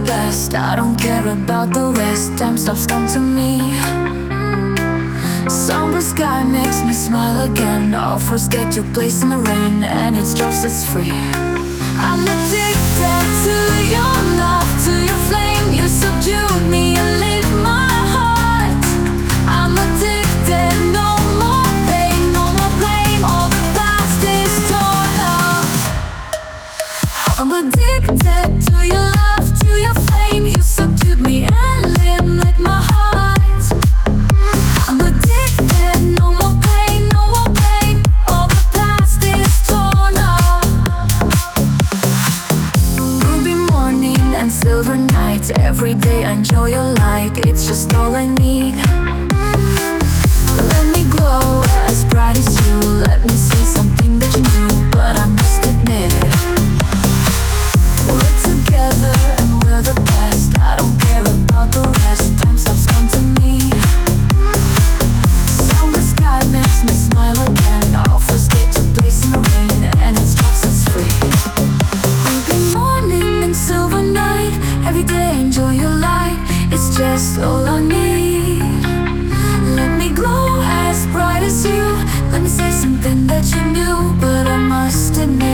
best. I don't care about the rest. Time stops, come to me. Summer sky makes me smile again. Offers get your place in the rain, and it's drops, it's free. I'm addicted to your love, to your flame. You subdued me and lit my heart. I'm addicted, no more pain, no more blame. All the past is torn up. I'm addicted to your love, to your flame. You subdued me and lit my heart. I'm addicted, no more pain, no more pain. All the past is torn up. Ruby morning and silver nights. Every day I enjoy your light. It's just all I need. Let me glow as bright as you. Let me see something that you knew, but I must admit we're together and we're the best. I don't care about the rest. Time stops, come to me. Summer sky makes me smile again. Offers get your place in the rain, and it's drops, it's free. Ruby morning and silver night. Every day enjoy your light. It's just all I need. Let me glow as bright as you. Let me say something that you knew, but I must admit